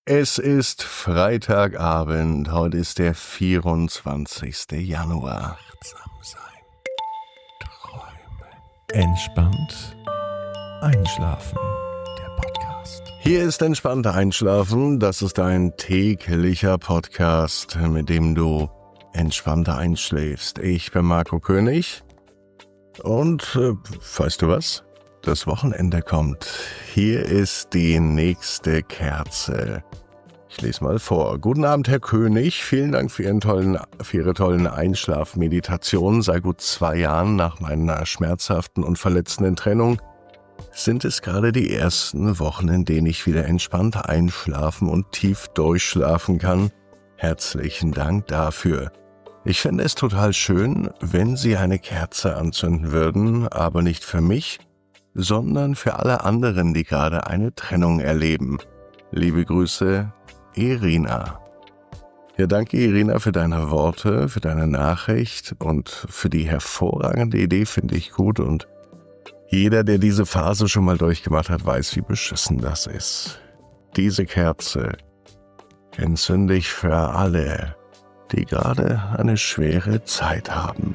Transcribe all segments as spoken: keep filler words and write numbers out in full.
Es ist Freitagabend, heute ist der vierundzwanzigster Januar. Achtsam sein, träumen, entspannt einschlafen, der Podcast. Hier ist Entspannt Einschlafen, das ist ein täglicher Podcast, mit dem du entspannter einschläfst. Ich bin Marco König und äh, weißt du was? Das Wochenende kommt. Hier ist die nächste Kerze. Ich lese mal vor. Guten Abend, Herr König. Vielen Dank für, Ihren tollen, für Ihre tollen Einschlafmeditationen. Seit gut zwei Jahren nach meiner schmerzhaften und verletzenden Trennung sind es gerade die ersten Wochen, in denen ich wieder entspannt einschlafen und tief durchschlafen kann. Herzlichen Dank dafür. Ich fände es total schön, wenn Sie eine Kerze anzünden würden, aber nicht für mich, sondern für alle anderen, die gerade eine Trennung erleben. Liebe Grüße, Irina. Ja, danke Irina für deine Worte, für deine Nachricht und für die hervorragende Idee, finde ich gut. Und jeder, der diese Phase schon mal durchgemacht hat, weiß, wie beschissen das ist. Diese Kerze entzünde ich für alle, die gerade eine schwere Zeit haben.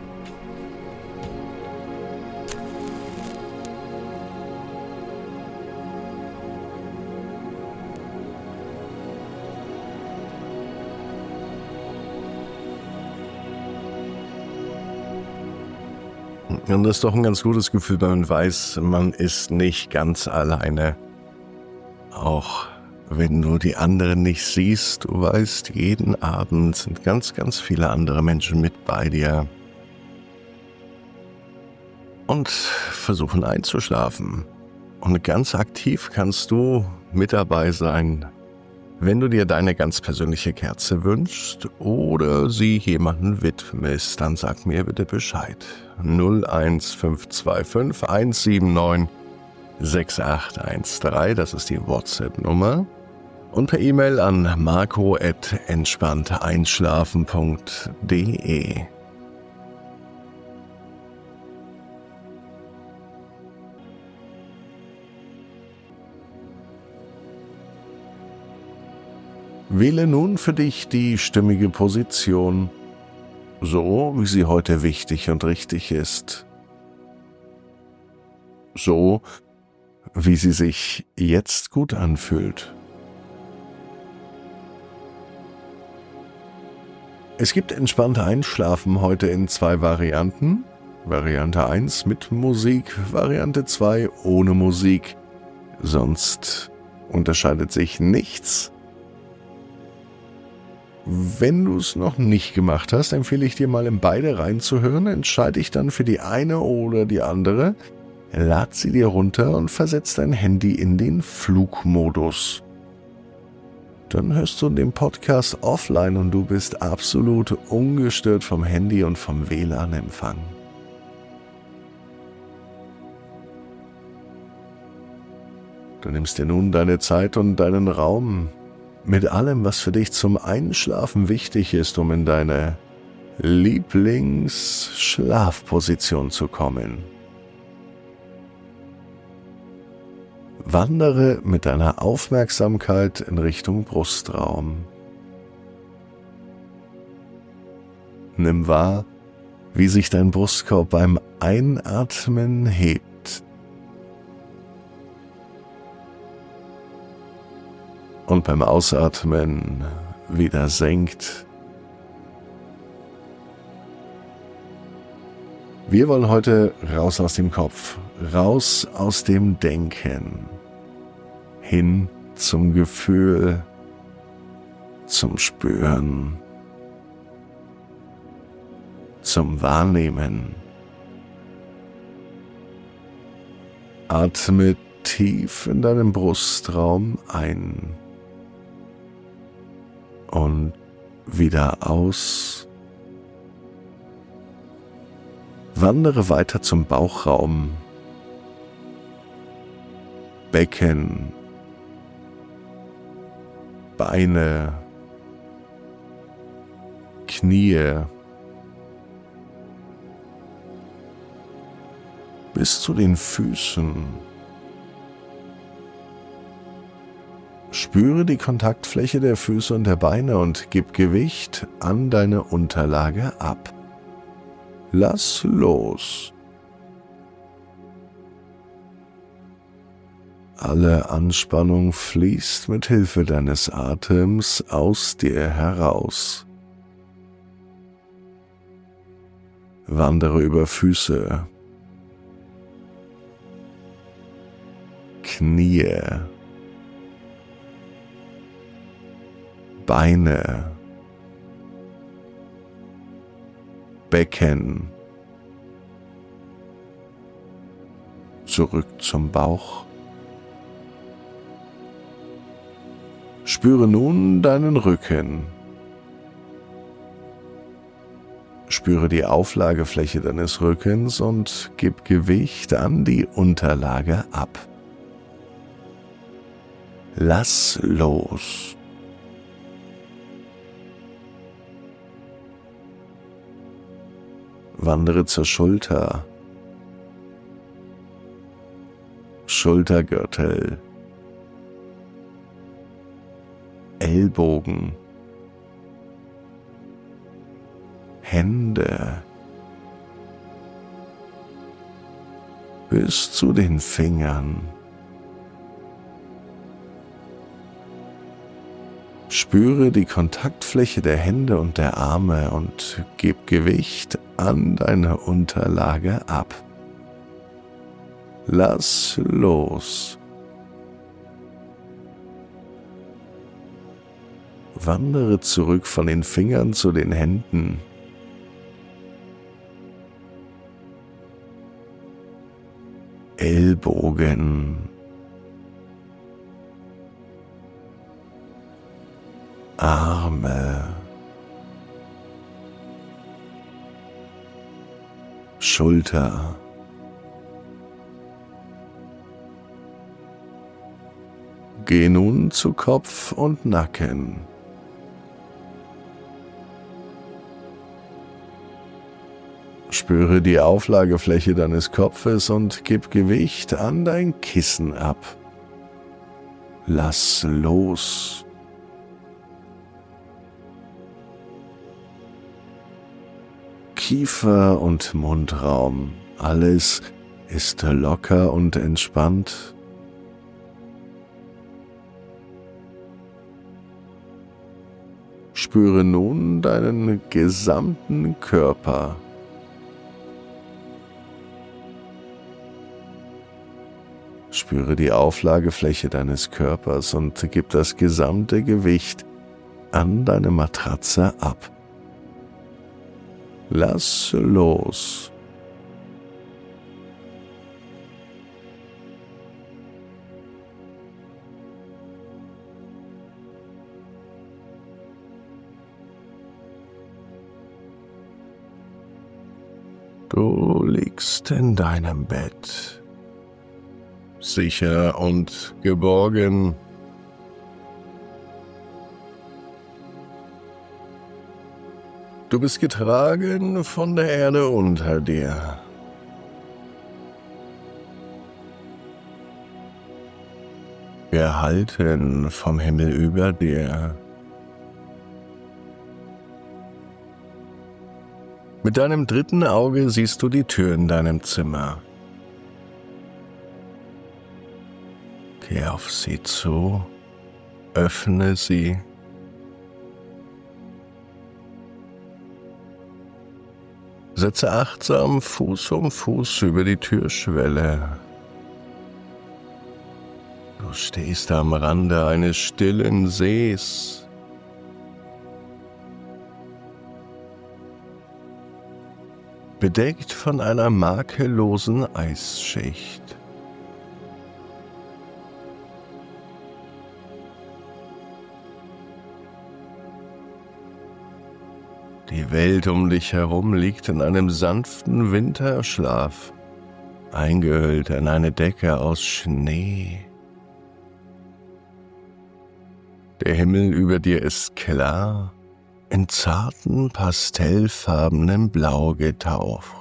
Und das ist doch ein ganz gutes Gefühl, wenn man weiß, man ist nicht ganz alleine. Auch wenn du die anderen nicht siehst, du weißt, jeden Abend sind ganz, ganz viele andere Menschen mit bei dir und versuchen einzuschlafen. Und ganz aktiv kannst du mit dabei sein, wenn du dir deine ganz persönliche Kerze wünschst oder sie jemanden widmest, dann sag mir bitte Bescheid. null eins fünf zwei fünf eins sieben neun sechs acht eins drei, das ist die WhatsApp-Nummer. Und per E-Mail an marco at entspannteinschlafen punkt de. Wähle nun für dich die stimmige Position, so wie sie heute wichtig und richtig ist. So, wie sie sich jetzt gut anfühlt. Es gibt entspannte Einschlafen heute in zwei Varianten. Variante eins mit Musik, Variante zwei ohne Musik. Sonst unterscheidet sich nichts. Wenn du es noch nicht gemacht hast, empfehle ich dir mal in beide reinzuhören. Entscheide dich dann für die eine oder die andere. Lad sie dir runter und versetz dein Handy in den Flugmodus. Dann hörst du den Podcast offline und du bist absolut ungestört vom Handy und vom W L A N-Empfang. Du nimmst dir nun deine Zeit und deinen Raum mit allem, was für dich zum Einschlafen wichtig ist, um in deine Lieblingsschlafposition zu kommen. Wandere mit deiner Aufmerksamkeit in Richtung Brustraum. Nimm wahr, wie sich dein Brustkorb beim Einatmen hebt. Und beim Ausatmen wieder senkt. Wir wollen heute raus aus dem Kopf, raus aus dem Denken, hin zum Gefühl, zum Spüren, zum Wahrnehmen. Atme tief in deinem Brustraum ein und wieder aus. Wandere weiter zum Bauchraum, Becken, Beine, Knie, bis zu den Füßen. Spüre die Kontaktfläche der Füße und der Beine und gib Gewicht an deine Unterlage ab. Lass los. Alle Anspannung fließt mit Hilfe deines Atems aus dir heraus. Wandere über Füße, Knie, Beine, Becken, zurück zum Bauch. Spüre nun deinen Rücken. Spüre die Auflagefläche deines Rückens und gib Gewicht an die Unterlage ab. Lass los. Wandere zur Schulter, Schultergürtel, Ellbogen, Hände, bis zu den Fingern. Spüre die Kontaktfläche der Hände und der Arme und gib Gewicht an deine Unterlage ab. Lass los. Wandere zurück von den Fingern zu den Händen. Ellbogen, Arme, Schulter, geh nun zu Kopf und Nacken. Spüre die Auflagefläche deines Kopfes und gib Gewicht an dein Kissen ab. Lass los. Kiefer und Mundraum, alles ist locker und entspannt. Spüre nun deinen gesamten Körper. Spüre die Auflagefläche deines Körpers und gib das gesamte Gewicht an deine Matratze ab. Lass los. Du liegst in deinem Bett, sicher und geborgen. Du bist getragen von der Erde unter dir. Gehalten vom Himmel über dir. Mit deinem dritten Auge siehst du die Tür in deinem Zimmer. Geh auf sie zu, öffne sie. Setze achtsam Fuß um Fuß über die Türschwelle. Du stehst am Rande eines stillen Sees. Bedeckt von einer makellosen Eisschicht. Die Welt um dich herum liegt in einem sanften Winterschlaf, eingehüllt in eine Decke aus Schnee. Der Himmel über dir ist klar, in zarten, pastellfarbenem Blau getaucht.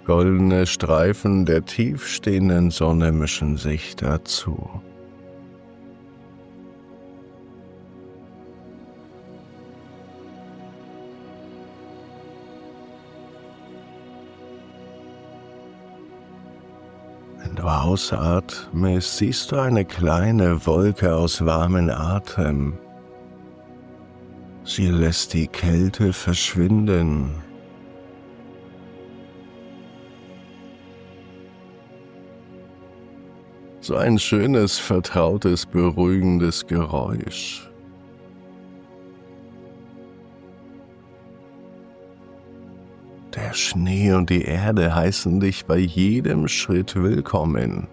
Goldene Streifen der tiefstehenden Sonne mischen sich dazu. Wenn du ausatmest, siehst du eine kleine Wolke aus warmem Atem. Sie lässt die Kälte verschwinden. So ein schönes, vertrautes, beruhigendes Geräusch. Der Schnee und die Erde heißen dich bei jedem Schritt willkommen.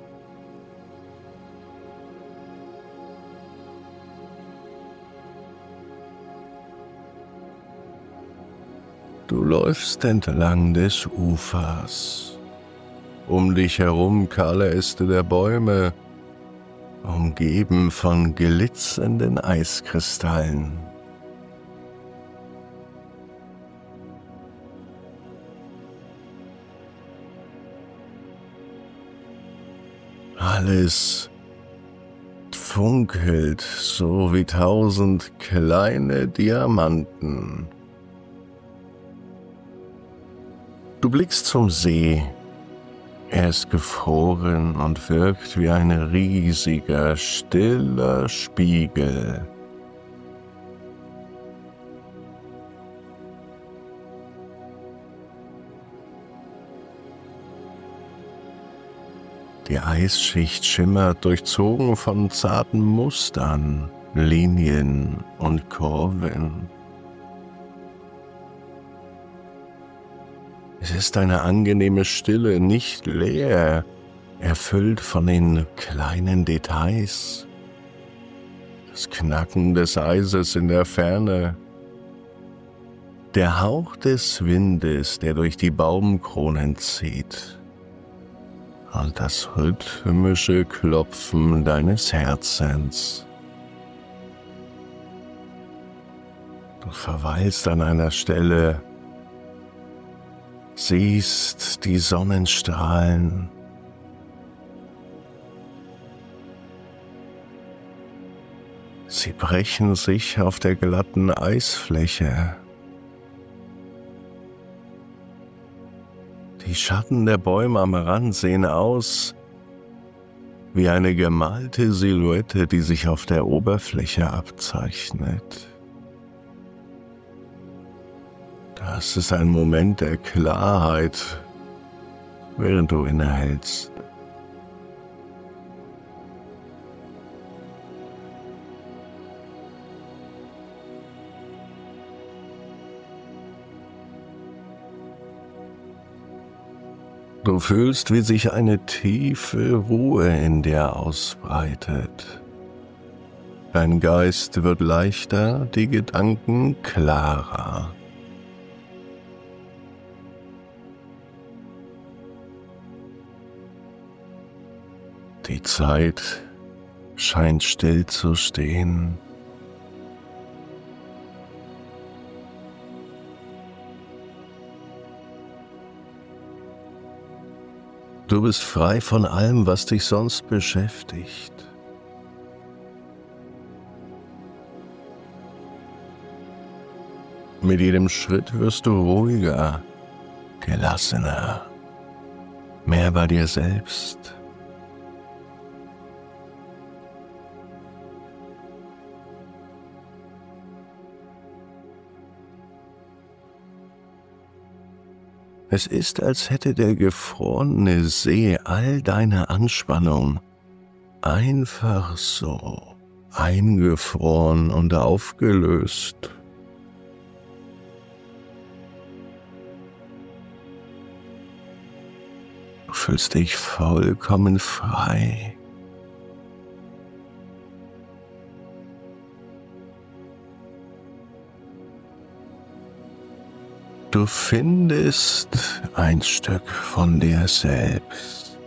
Du läufst entlang des Ufers. Um dich herum kahle Äste der Bäume, umgeben von glitzernden Eiskristallen. Alles funkelt so wie tausend kleine Diamanten. Du blickst zum See. Er ist gefroren und wirkt wie ein riesiger, stiller Spiegel. Die Eisschicht schimmert, durchzogen von zarten Mustern, Linien und Kurven. Es ist eine angenehme Stille, nicht leer, erfüllt von den kleinen Details. Das Knacken des Eises in der Ferne, der Hauch des Windes, der durch die Baumkronen zieht, und das rhythmische Klopfen deines Herzens. Du verweilst an einer Stelle, siehst die Sonnenstrahlen, sie brechen sich auf der glatten Eisfläche. Die Schatten der Bäume am Rand sehen aus wie eine gemalte Silhouette, die sich auf der Oberfläche abzeichnet. Das ist ein Moment der Klarheit, während du innehältst. Du fühlst, wie sich eine tiefe Ruhe in dir ausbreitet. Dein Geist wird leichter, die Gedanken klarer. Die Zeit scheint still zu stehen. Du bist frei von allem, was dich sonst beschäftigt. Mit jedem Schritt wirst du ruhiger, gelassener, mehr bei dir selbst. Es ist, als hätte der gefrorene See all deine Anspannung einfach so eingefroren und aufgelöst. Du fühlst dich vollkommen frei. Du findest ein Stück von dir selbst.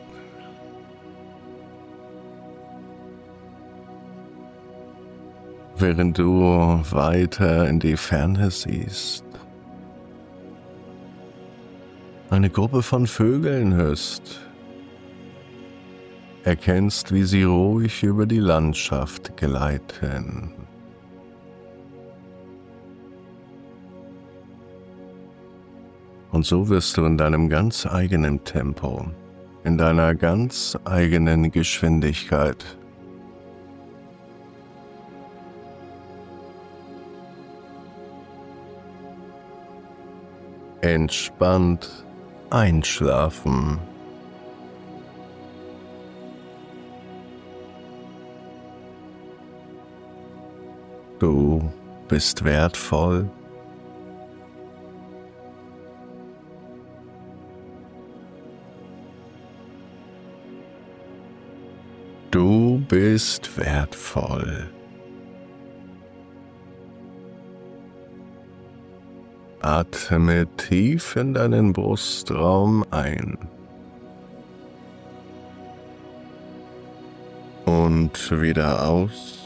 Während du weiter in die Ferne siehst. eine Gruppe von Vögeln hörst, erkennst, wie sie ruhig über die Landschaft gleiten. Und so wirst du in deinem ganz eigenen Tempo, in deiner ganz eigenen Geschwindigkeit entspannt einschlafen. Du bist wertvoll. Du bist wertvoll. Atme tief in deinen Brustraum ein und wieder aus.